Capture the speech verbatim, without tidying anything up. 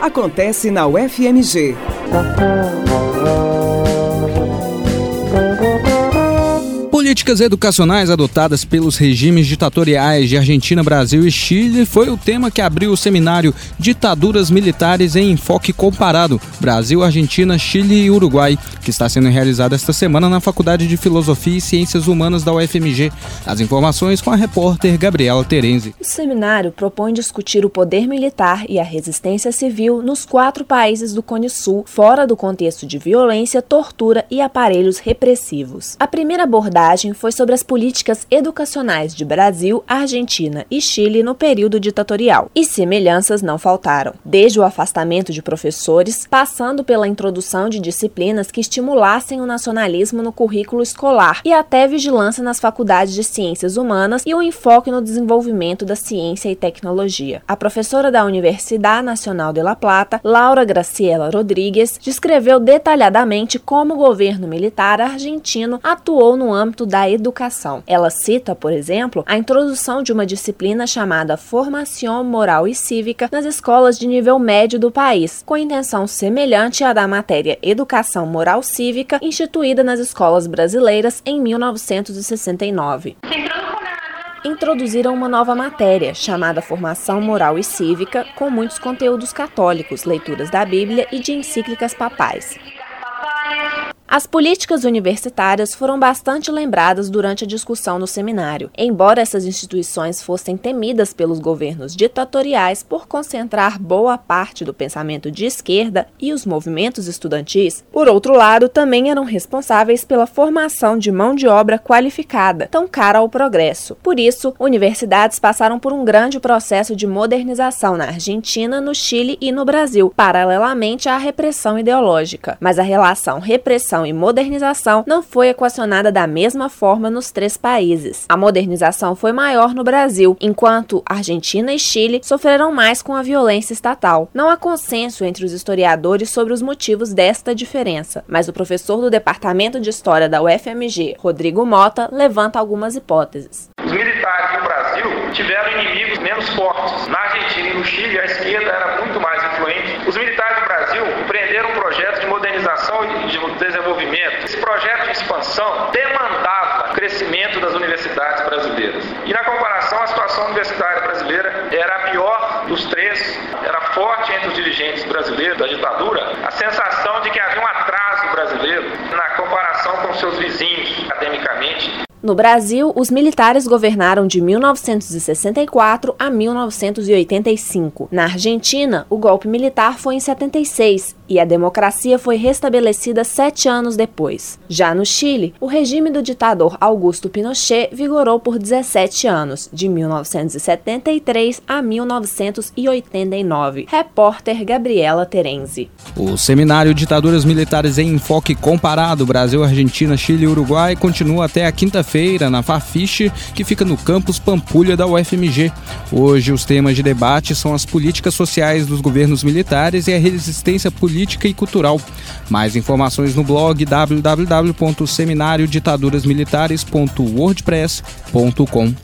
acontece na U F M G. Políticas educacionais adotadas pelos regimes ditatoriais de Argentina, Brasil e Chile foi o tema que abriu o seminário Ditaduras Militares em Enfoque Comparado, Brasil, Argentina, Chile e Uruguai, que está sendo realizado esta semana na Faculdade de Filosofia e Ciências Humanas da U F M G. As informações com a repórter Gabriela Terenzi. O seminário propõe discutir o poder militar e a resistência civil nos quatro países do Cone Sul, fora do contexto de violência, tortura e aparelhos repressivos. A primeira abordagem foi sobre as políticas educacionais de Brasil, Argentina e Chile no período ditatorial. E semelhanças não faltaram, desde o afastamento de professores, passando pela introdução de disciplinas que estimulassem o nacionalismo no currículo escolar e até vigilância nas faculdades de ciências humanas e o enfoque no desenvolvimento da ciência e tecnologia. A professora da Universidade Nacional de La Plata, Laura Graciela Rodrigues, descreveu detalhadamente como o governo militar argentino atuou no âmbito da educação. Ela cita, por exemplo, a introdução de uma disciplina chamada Formação Moral e Cívica nas escolas de nível médio do país, com intenção semelhante à da matéria Educação Moral Cívica instituída nas escolas brasileiras em mil novecentos e sessenta e nove. Introduziram uma nova matéria, chamada Formação Moral e Cívica, com muitos conteúdos católicos, leituras da Bíblia e de encíclicas papais. As políticas universitárias foram bastante lembradas durante a discussão no seminário. Embora essas instituições fossem temidas pelos governos ditatoriais por concentrar boa parte do pensamento de esquerda e os movimentos estudantis, por outro lado, também eram responsáveis pela formação de mão de obra qualificada, tão cara ao progresso. Por isso, universidades passaram por um grande processo de modernização na Argentina, no Chile e no Brasil, paralelamente à repressão ideológica. Mas a relação repressão e modernização não foi equacionada da mesma forma nos três países. A modernização foi maior no Brasil, enquanto Argentina e Chile sofreram mais com a violência estatal. Não há consenso entre os historiadores sobre os motivos desta diferença, mas o professor do Departamento de História da U F M G, Rodrigo Mota, levanta algumas hipóteses. Os militares no Brasil tiveram inimigos menos fortes. Na Argentina e no Chile, a esquerda era muito mais influente. Os militares do Brasil empreenderam um projeto de modernização e de desenvolvimento. Esse projeto de expansão demandava o crescimento das universidades brasileiras. E na comparação, a situação universitária brasileira era a pior dos três. Era forte entre os dirigentes brasileiros da ditadura a sensação de que havia um atraso brasileiro na comparação com seus vizinhos, academicamente. No Brasil, os militares governaram de mil novecentos e sessenta e quatro a mil novecentos e oitenta e cinco. Na Argentina, o golpe militar foi em setenta e seis e a democracia foi restabelecida sete anos depois. Já no Chile, o regime do ditador Augusto Pinochet vigorou por dezessete anos, de mil novecentos e setenta e três a mil novecentos e oitenta e nove. Repórter Gabriela Terenzi. O seminário Ditaduras Militares em Enfoque Comparado, Brasil, Argentina, Chile e Uruguai continua até a quinta-feira na Fafiche, que fica no campus Pampulha da U F M G. Hoje os temas de debate são as políticas sociais dos governos militares e a resistência política e cultural. Mais informações no blog w w w ponto seminario ditaduras militares ponto wordpress ponto com.